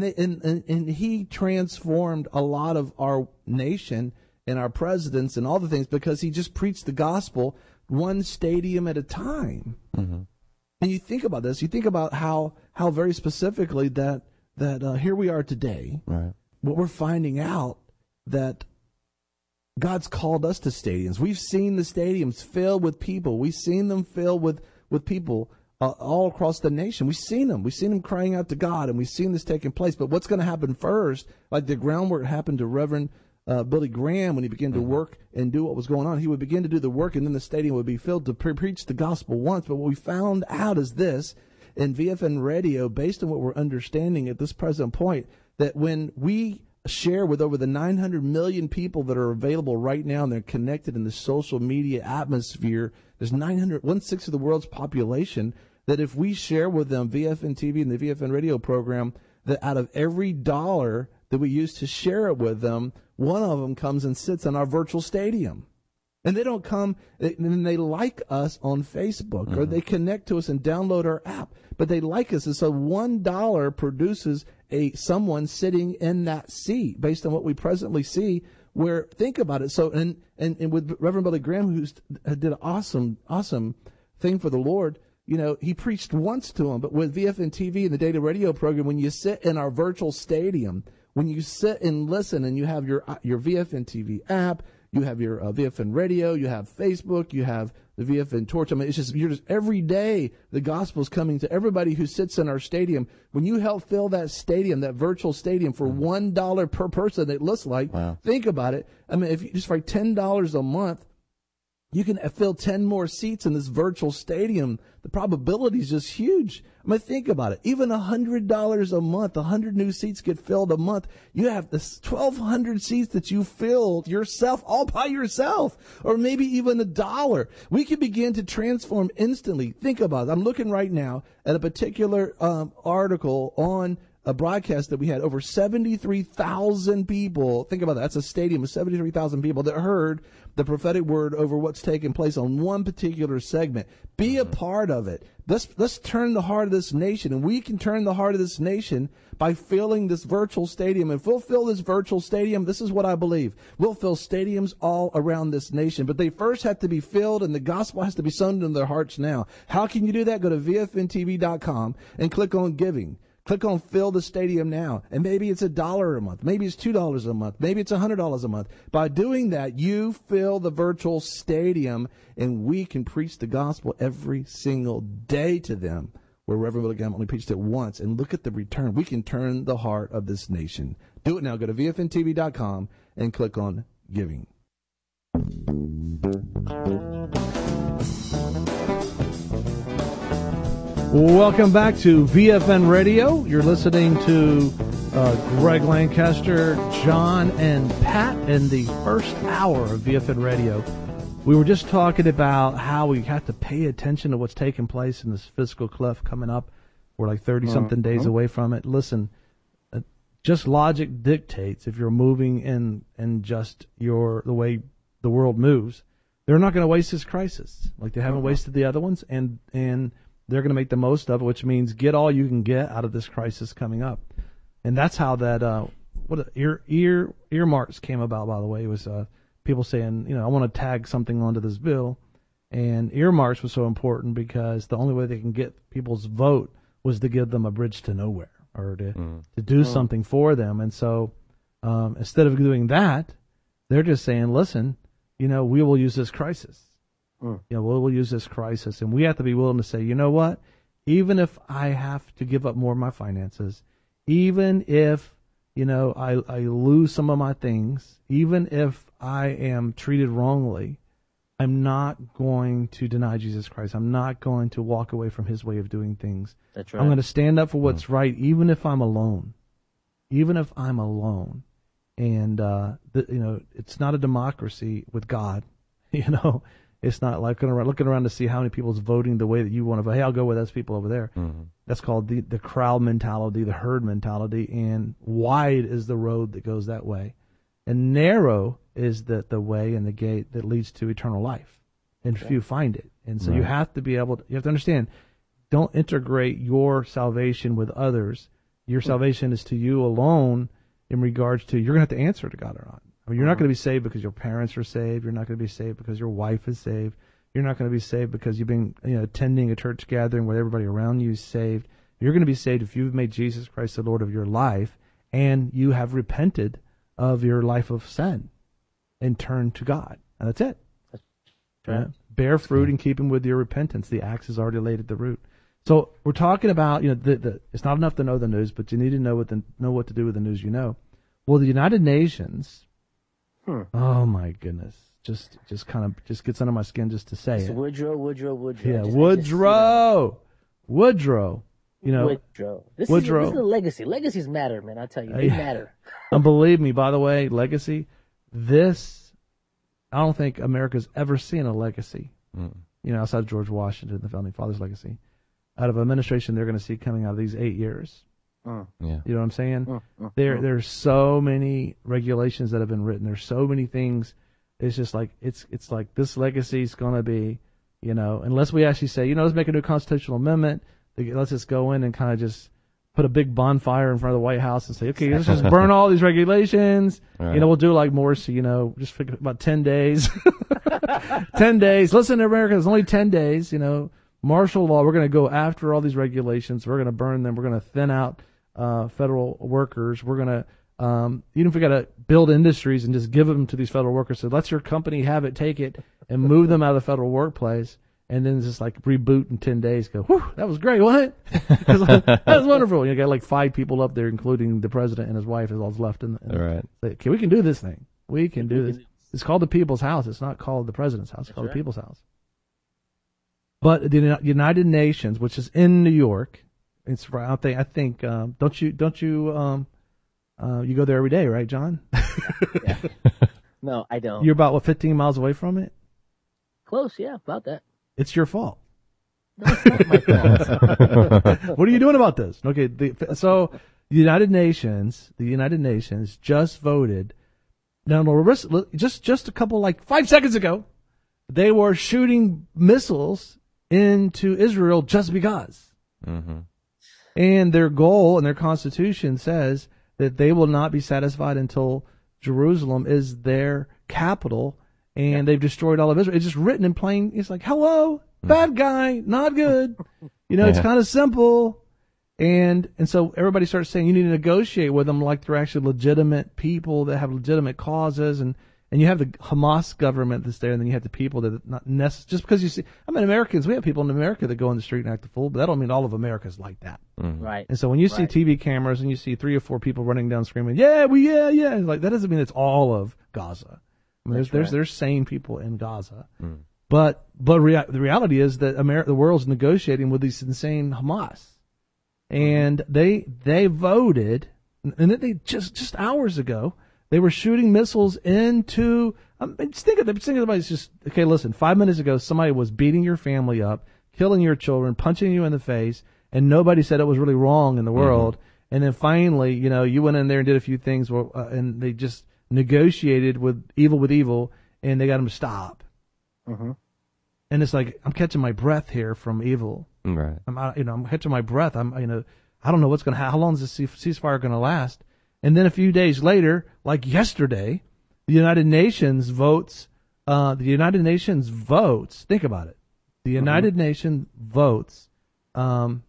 And he transformed a lot of our nation and our presidents and all the things because he just preached the gospel one stadium at a time. And you think about this, you think about how very specifically that here we are today. Right. What we're finding out that God's called us to stadiums. We've seen the stadiums filled with people. We've seen them filled with people all across the nation. We've seen them. We've seen them crying out to God, and we've seen this taking place. But what's going to happen first, like the groundwork happened to Reverend Billy Graham when he began to work and do what was going on. He would begin to do the work, and then the stadium would be filled to preach the gospel once. But what we found out is this, in VFN radio, based on what we're understanding at this present point, that when we share with over the 900 million people that are available right now and they're connected in the social media atmosphere, there's 1/6 of the world's population, that if we share with them VFN TV and the VFN radio program, that out of every dollar that we use to share it with them, one of them comes and sits in our virtual stadium. And they don't come, and they like us on Facebook, or they connect to us and download our app, but they like us. And so $1 produces someone sitting in that seat based on what we presently see. Where, think about it. So, and with Reverend Billy Graham, who did an awesome thing for the Lord, he preached once to him, but with VFN TV and the Data Radio program, when you sit in our virtual stadium, when you sit and listen, and you have your VFN TV app, you have your VFN Radio, you have Facebook, you have the VFN Torch. I mean, you're just every day the gospel's coming to everybody who sits in our stadium. When you help fill that stadium, that virtual stadium, for $1 per person, it looks like. Wow. Think about it. I mean, if you just for $10 a month, you can fill 10 more seats in this virtual stadium. The probability is just huge. I mean, think about it. Even $100 a month, 100 new seats get filled a month. You have this 1,200 seats that you filled yourself, all by yourself, or maybe even $1. We can begin to transform instantly. Think about it. I'm looking right now at a particular article on a broadcast that we had over 73,000 people. Think about that. That's a stadium of 73,000 people that heard the prophetic word over what's taking place on one particular segment. Be a part of it. Let's turn the heart of this nation, and we can turn the heart of this nation by filling this virtual stadium. If we'll fill this virtual stadium, this is what I believe. We'll fill stadiums all around this nation, but they first have to be filled, and the gospel has to be sown into their hearts now. How can you do that? Go to VFNTV.com and click on giving. Click on Fill the Stadium Now, and maybe it's $1 a month. Maybe it's $2 a month. Maybe it's $100 a month. By doing that, you fill the virtual stadium, and we can preach the gospel every single day to them, where Reverend Billy Graham only preached it once. And look at the return. We can turn the heart of this nation. Do it now. Go to VFNTV.com and click on Giving. Welcome back to VFN Radio. You're listening to Greg Lancaster, John, and Pat in the first hour of VFN Radio. We were just talking about how we have to pay attention to what's taking place in this fiscal cliff coming up. We're like 30-something days away from it. Listen, just logic dictates, if you're moving in just the way the world moves, they're not going to waste this crisis like they haven't wasted the other ones, and they're going to make the most of it, which means get all you can get out of this crisis coming up. And that's how that earmarks came about, by the way. It was people saying, I want to tag something onto this bill. And earmarks was so important because the only way they can get people's vote was to give them a bridge to nowhere, or to do something for them. And so instead of doing that, they're just saying, listen, we will use this crisis. We'll use this crisis, and we have to be willing to say, you know what? Even if I have to give up more of my finances, even if, I lose some of my things, even if I am treated wrongly, I'm not going to deny Jesus Christ. I'm not going to walk away from his way of doing things. That's right. I'm going to stand up for what's right, even if I'm alone. Even if I'm alone. And, it's not a democracy with God, It's not like looking around to see how many people's voting the way that you want to vote. Hey, I'll go with those people over there. Mm-hmm. That's called the crowd mentality, the herd mentality, and wide is the road that goes that way. And narrow is the way and the gate that leads to eternal life. And few find it. And so you have to be able to, you have to understand, don't integrate your salvation with others. Your salvation is to you alone in regards to, you're going to have to answer to God or not. I mean, you're not going to be saved because your parents are saved. You're not going to be saved because your wife is saved. You're not going to be saved because you've been attending a church gathering where everybody around you is saved. You're going to be saved if you've made Jesus Christ the Lord of your life and you have repented of your life of sin and turned to God. And that's it. That's right. Bear fruit in keeping with your repentance. The axe is already laid at the root. So we're talking about, it's not enough to know the news, but you need to know what to do with the news you know. Well, the United Nations... Oh my goodness! Just gets under my skin just to say it. Woodrow. Yeah, Woodrow. Woodrow. Woodrow. This is a legacy. Legacies matter, man. I tell you, they matter. And believe me, by the way, legacy. I don't think America's ever seen a legacy. Outside of George Washington, the founding fathers' legacy, out of administration they're going to see coming out of these 8 years. Yeah. You know what I'm saying? There's so many regulations that have been written. There's so many things it's just like it's like this legacy is going to be, unless we actually say, let's make a new constitutional amendment. Let's just go in and kind of just put a big bonfire in front of the White House and say, okay, let's just burn all these regulations. Right. We'll do like Morsi, just for about 10 days. 10 days. Listen, America, it's only 10 days, martial law. We're going to go after all these regulations. We're going to burn them. We're going to thin out federal workers. We're going to, even if we got to build industries and just give them to these federal workers, so let your company have it, take it, and move them out of the federal workplace. And then just like reboot in 10 days. Go, whew, that was great. What? That was wonderful. You got like 5 people up there, including the president and his wife, is all that's left. Right. Okay, we can do this thing. We can do this. It's called the People's House. It's not called the President's House. It's called the People's House. But the United Nations, which is in New York, it's I think. Don't you you go there every day, right, John? Yeah. No, I don't. You're about 15 miles away from it. Close, yeah, about that. It's your fault. No, it's not my fault. What are you doing about this? Okay, so the United Nations just voted. Now, just a couple, like 5 seconds ago, they were shooting missiles into Israel just because. Mm-hmm. And their goal and their constitution says that they will not be satisfied until Jerusalem is their capital. And they've destroyed all of Israel. It's just written in plain. It's like, hello, bad guy, not good. It's kind of simple. And so everybody starts saying you need to negotiate with them like they're actually legitimate people that have legitimate causes. And you have the Hamas government that's there, and then you have the people that are not necessarily. Just because you see, Americans, we have people in America that go in the street and act a fool, but that don't mean all of America's like that. Mm-hmm. Right. And so when you see TV cameras and you see 3 or 4 people running down screaming, yeah, like that doesn't mean it's all of Gaza. There's sane people in Gaza, but the reality is that the world's negotiating with these insane Hamas, and they voted, and they just hours ago they were shooting missiles into. Just think about it's just okay. Listen, 5 minutes ago somebody was beating your family up, killing your children, punching you in the face, and nobody said it was really wrong in the world. And then finally, you went in there and did a few things, and they just negotiated with evil, and they got him to stop. Mm-hmm. And it's like I'm catching my breath here from evil. Right. I'm catching my breath. I don't know what's going to happen. How long is this ceasefire going to last? And then a few days later, like yesterday, the United Nations votes. Think about it. The United Nations votes. The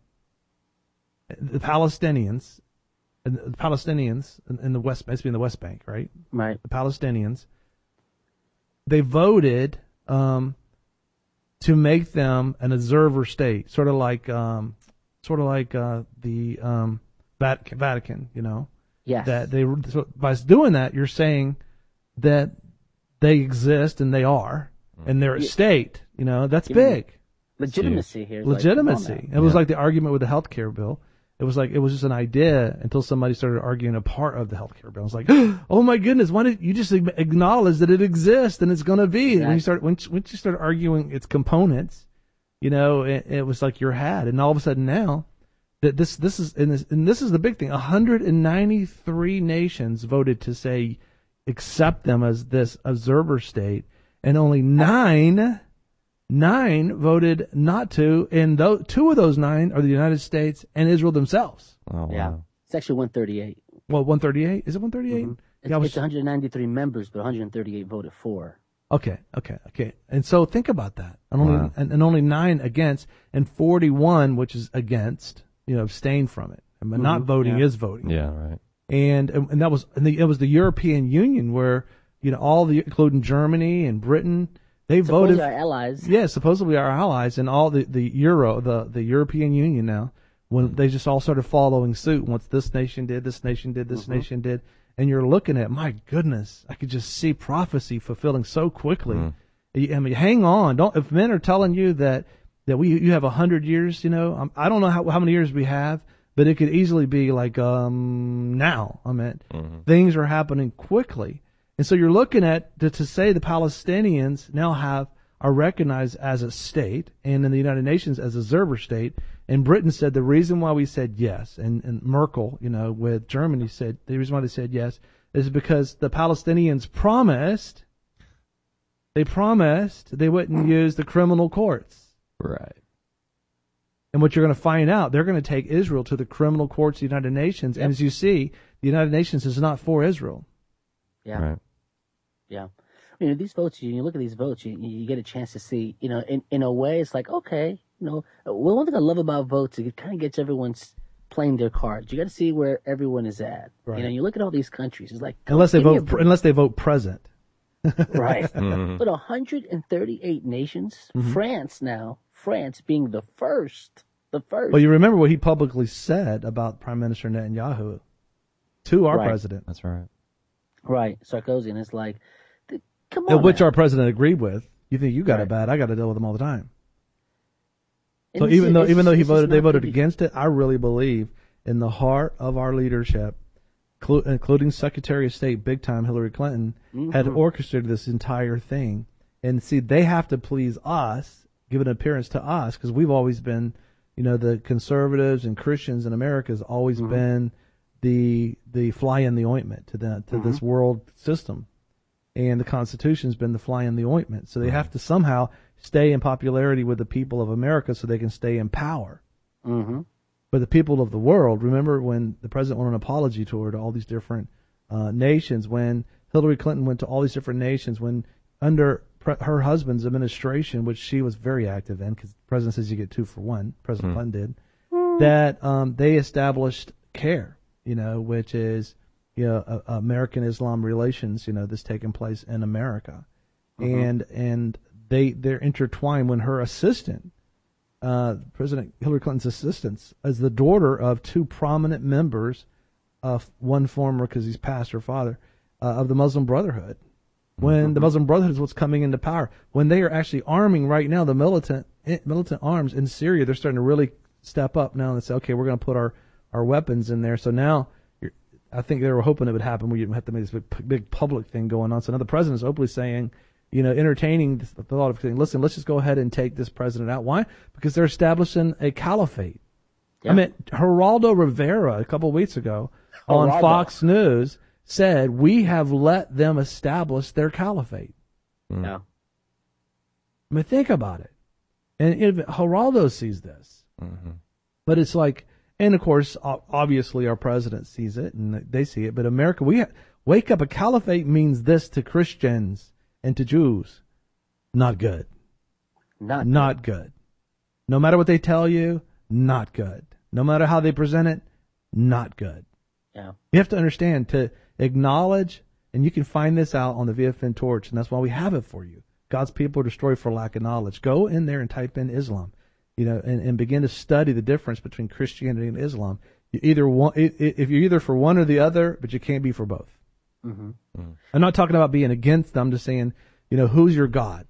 Palestinians. The Palestinians in the West, basically in the West Bank, right? Right. The Palestinians, they voted to make them an observer state, sort of like the Vatican, Yes. That so by doing that, you're saying that they exist and they are, and they're a state. That's big. Legitimacy here. Legitimacy. It was like the argument with the health care bill. It was just an idea until somebody started arguing a part of the healthcare bill. It's like, oh my goodness, why did you just acknowledge that it exists and it's going to be? Exactly. When you start arguing its components, it was like your hat. And all of a sudden now that this is the big thing. 193 nations voted to say accept them as this observer state, and only nine voted not to, and 2 of those 9 are the United States and Israel themselves. Oh, wow. Yeah. It's actually 138. Well, 138? Is it 138? Mm-hmm. It's 193 members, but 138 voted for. Okay. And so think about that. And only 9 against, and 41, which is against, abstain from it. But not voting is voting. Yeah, right. And that was, it was the European Union where, including Germany and Britain, they voted. Our allies. Yeah, supposedly our allies, and all the European Union now, when they just all started following suit. Once this nation did, this nation did, this nation did, and you're looking at, my goodness, I could just see prophecy fulfilling so quickly. Hang on, if men are telling you that you have 100 years, I don't know how many years we have, but it could easily be like now. Things are happening quickly. And so you're looking at to say the Palestinians now are recognized as a state, and in the United Nations as a observer state. And Britain said the reason why we said yes, and Merkel, with Germany said the reason why they said yes is because the Palestinians promised they promised they wouldn't use the criminal courts. Right. And what you're going to find out, they're going to take Israel to the criminal courts of the United Nations. Yep. And as you see, the United Nations is not for Israel. Yeah. Right. Yeah. These votes, you look at these votes, you get a chance to see, in a way, it's like, okay, one thing I love about votes, it kind of gets everyone's playing their cards. You got to see where everyone is at. Right. You look at all these countries, it's like, Unless they vote present. right. Mhm. But 138 nations, Mm-hmm. France being the first. Well, you remember what he publicly said about Prime Minister Netanyahu to our Right. president. That's right. Right. Sarkozy, and it's like, come on. Which now. our president agreed with. You think you got it Right. bad? I got to deal with them all the time. And So this even is- though this is they not voted to be- against it, I really believe in the heart of our leadership, including Secretary of State, big time Hillary Clinton, had orchestrated this entire thing. And see, they have to please us, give an appearance to us, because we've always been, the conservatives and Christians in America has always been the fly in the ointment to this world system. And the Constitution's been the fly in the ointment. So they have to somehow stay in popularity with the people of America so they can stay in power. Mm-hmm. But the people of the world, remember when the president went on an apology tour to all these different nations, when Hillary Clinton went to all these different nations, when under her husband's administration, which she was very active in, because the president says you get 2 for 1, President Clinton did, that they established CARE, which is American Islam relations, that's taking place in America, and they're intertwined. When her assistant, President Hillary Clinton's assistant, is the daughter of 2 prominent members of one former, because he's passed, her father, of the Muslim Brotherhood. When the Muslim Brotherhood is what's coming into power, when they are actually arming right now the militant arms in Syria, they're starting to really step up now and say, okay, we're going to put our weapons in there. So now, I think they were hoping it would happen where you have to make this big public thing going on. So now the president's openly saying, entertaining the thought of saying, listen, let's just go ahead and take this president out. Why? Because they're establishing a caliphate. Yeah. I mean, Geraldo Rivera a couple of weeks ago on Geraldo. Fox News said, we have let them establish their caliphate. Yeah. I mean, think about it. And if Geraldo sees this, but it's like, and of course, obviously our president sees it and they see it, but America, wake up, a caliphate means this to Christians and to Jews. Not good. Not good. No matter what they tell you, not good. No matter how they present it, not good. Yeah. You have to understand, to acknowledge, and you can find this out on the VFN Torch, and that's why we have it for you. God's people are destroyed for lack of knowledge. Go in there and type in Islam, and begin to study the difference between Christianity and Islam. If you're either for one or the other, but you can't be for both. I'm not talking about being against them. I'm just saying, who's your God?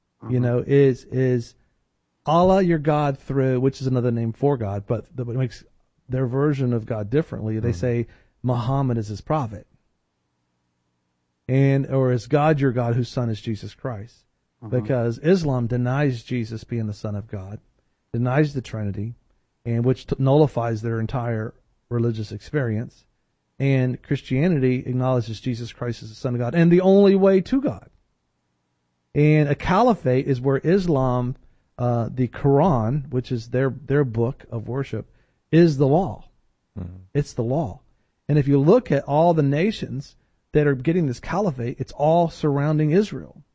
Is Allah your God through, which is another name for God, but it makes their version of God differently. They say Muhammad is his prophet. Or is God your God whose son is Jesus Christ? Because Islam denies Jesus being the Son of God, denies the Trinity, and which nullifies their entire religious experience. And Christianity acknowledges Jesus Christ as the Son of God and the only way to God. And a caliphate is where Islam, the Quran, which is their book of worship, is the law. It's the law. And if you look at all the nations that are getting this caliphate, it's all surrounding Israel.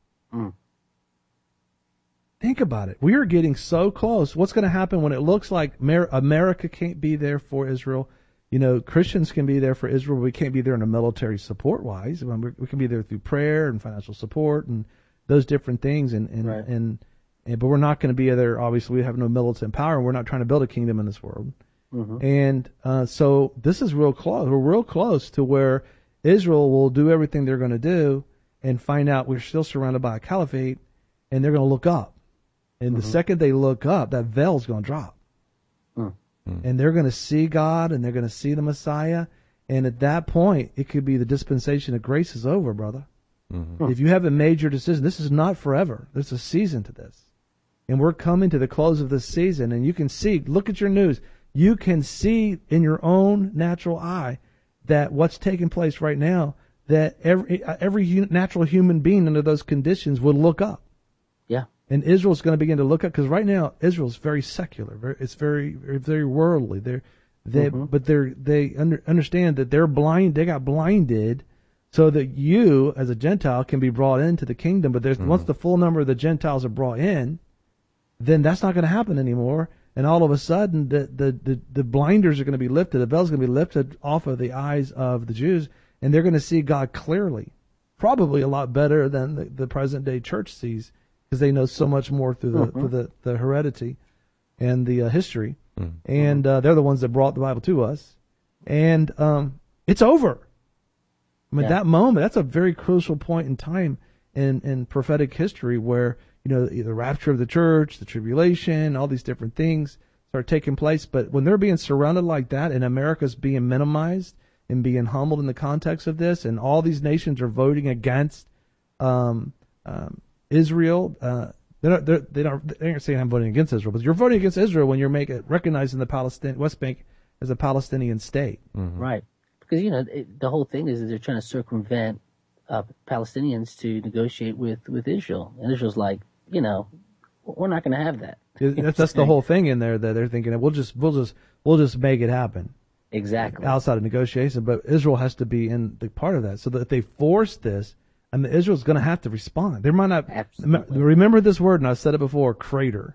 Think about it. We are getting so close. What's going to happen when it looks like America can't be there for Israel? Christians can be there for Israel, but we can't be there in a military support wise. We can be there through prayer and financial support and those different things. But we're not going to be there. Obviously, we have no militant power, and we're not trying to build a kingdom in this world. And so this is real close. We're real close to where Israel will do everything they're going to do and find out we're still surrounded by a caliphate, and they're going to look up. And the second they look up, that veil's going to drop. And they're going to see God, and they're going to see the Messiah. And at that point, it could be the dispensation of grace is over, brother. If you haven't made your decision, this is not forever. There's a season to this. And we're coming to the close of this season, and you can see, look at your news. You can see in your own natural eye that what's taking place right now, that every natural human being under those conditions would look up. Yeah. And Israel's going to begin to look up, because right now Israel's very secular. It's very, very worldly. But they understand that they're blind. They got blinded, so that you as a Gentile can be brought into the kingdom. But once the full number of the Gentiles are brought in, then that's not going to happen anymore. And all of a sudden, the blinders are going to be lifted. The veil's going to be lifted off of the eyes of the Jews, and they're going to see God clearly, probably a lot better than the present day church sees, because they know so much more through the heredity and the history. And they're the ones that brought the Bible to us. And it's over. I mean, that moment, that's a very crucial point in time in prophetic history, where, you know, the rapture of the church, the tribulation, all these different things start taking place. But when they're being surrounded like that, and America's being minimized and being humbled in the context of this, and all these nations are voting against Israel, they aren't saying I'm voting against Israel, but you're voting against Israel when you're recognizing the West Bank as a Palestinian state. Right. Because, you know, the whole thing is that they're trying to circumvent Palestinians to negotiate with Israel. And Israel's like, you know, we're not going to have that. That's the whole thing in there, that they're thinking we'll just make it happen. Exactly. Outside of negotiation, but Israel has to be in the part of that. So that if they force this, I mean, Israel's going to have to respond. There might not. Absolutely. Remember this word, and I've said it before: crater.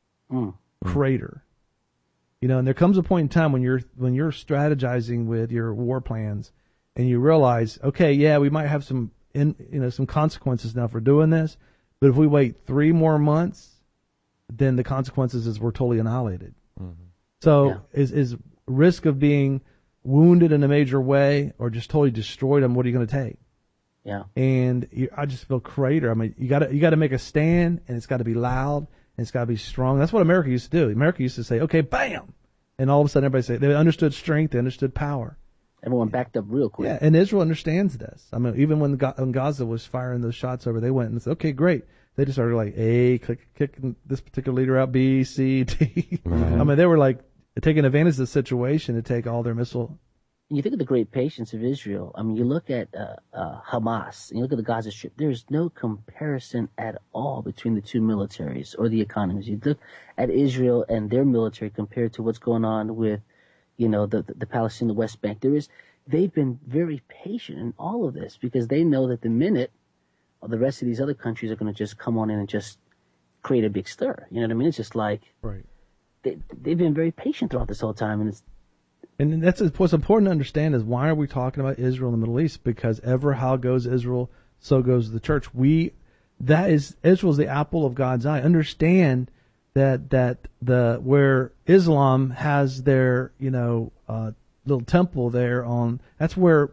Crater. You know, and there comes a point in time when you're strategizing with your war plans, and you realize, okay, yeah, we might have some consequences now for doing this, but if we wait 3 more months, then the consequences is we're totally annihilated. So is risk of being wounded in a major way or just totally destroyed, what are you going to take? Yeah. And I just feel crater. I mean, you got to make a stand, and it's got to be loud, and it's got to be strong. That's what America used to do. America used to say, okay, bam. And all of a sudden everybody say, they understood strength, they understood power. Everyone backed up real quick. Yeah, and Israel understands this. I mean, even when Gaza was firing those shots over, they went and said, okay, great. They just started like, A, kicking this particular leader out, B, C, D. I mean, they were like taking advantage of the situation to take all their missile. You think of the great patience of Israel. I mean, you look at Hamas, and you look at the Gaza Strip. There's no comparison at all between the two militaries or the economies. You look at Israel and their military compared to what's going on with, you know, the Palestinian West Bank. They've been very patient in all of this, because they know that the minute the rest of these other countries are going to just come on in and just create a big stir. You know what I mean? It's just like they've been very patient throughout this whole time, and that's what's important to understand is, why are we talking about Israel in the Middle East? Because ever how goes Israel, so goes the church. Israel's the apple of God's eye. Understand that where Islam has their little temple there that's where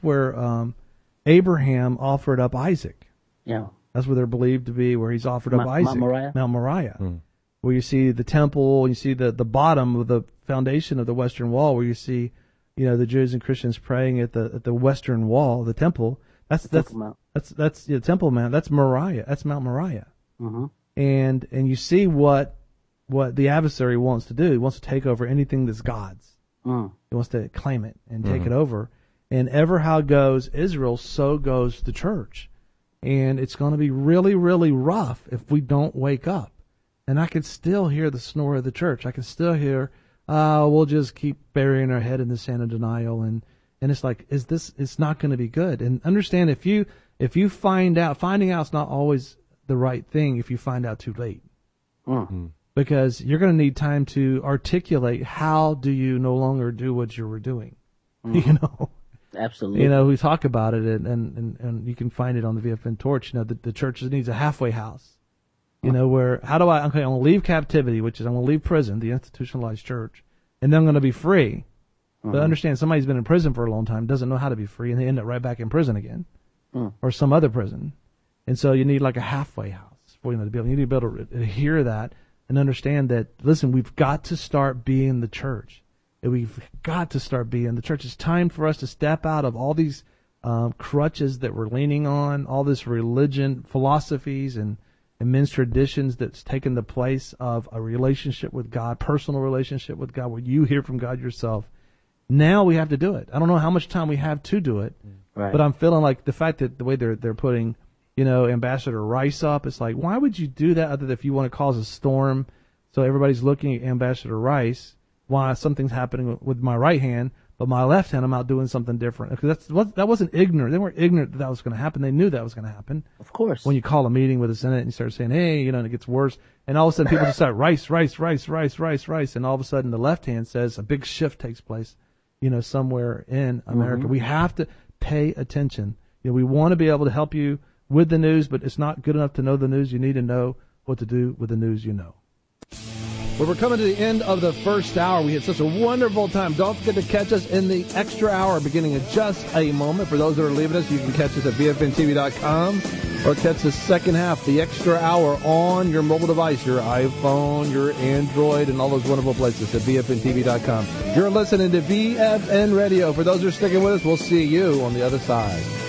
Abraham offered up Isaac. Yeah. That's where they're believed to be, where he's offered up Isaac. Mount Moriah. Where you see the temple, and you see the bottom of the foundation of the Western Wall, where you see, the Jews and Christians praying at the Western Wall, the temple. That's the Temple Mount. That's Moriah. That's Mount Moriah. And you see what the adversary wants to do. He wants to take over anything that's God's. He wants to claim it and take it over. And ever how goes Israel, so goes the church. And it's going to be really, really rough if we don't wake up. And I can still hear the snore of the church. I can still hear, we'll just keep burying our head in the sand of denial. And it's like, it's not going to be good. And understand, if you finding out's not always the right thing if you find out too late. Because you're going to need time to articulate how do you no longer do what you were doing. Absolutely. We talk about it, and you can find it on the VFN Torch. The church needs a halfway house. Where, I'm going to leave captivity, which is I'm going to leave prison, the institutionalized church, and then I'm going to be free. But understand, somebody's been in prison for a long time, doesn't know how to be free, and they end up right back in prison again, or some other prison. And so you need like a halfway house for you to be able. You need to be able to hear that and understand that. Listen, we've got to start being the church. We've got to start being the church. It's time for us to step out of all these crutches that we're leaning on, all this religion, philosophies, and men's traditions that's taken the place of a relationship with God, personal relationship with God, where you hear from God yourself. Now we have to do it. I don't know how much time we have to do it, Right. But I'm feeling like the fact that the way they're putting, Ambassador Rice up, it's like, why would you do that other than if you want to cause a storm? So everybody's looking at Ambassador Rice, why something's happening with my right hand, but my left hand I'm out doing something different. Because that wasn't ignorant. They weren't ignorant that was going to happen. They knew that was going to happen. Of course. When you call a meeting with the Senate and you start saying, hey, and it gets worse, and all of a sudden people just start Rice, and all of a sudden the left hand says a big shift takes place, somewhere in America. Mm-hmm. We have to pay attention. We want to be able to help you with the news, but it's not good enough to know the news. You need to know what to do with the news you know. Well, we're coming to the end of the first hour. We had such a wonderful time. Don't forget to catch us in the extra hour beginning in just a moment. For those that are leaving us, you can catch us at BFNTV.com or catch the second half, the extra hour, on your mobile device, your iPhone, your Android, and all those wonderful places at BFNTV.com. You're listening to VFN Radio. For those who are sticking with us, we'll see you on the other side.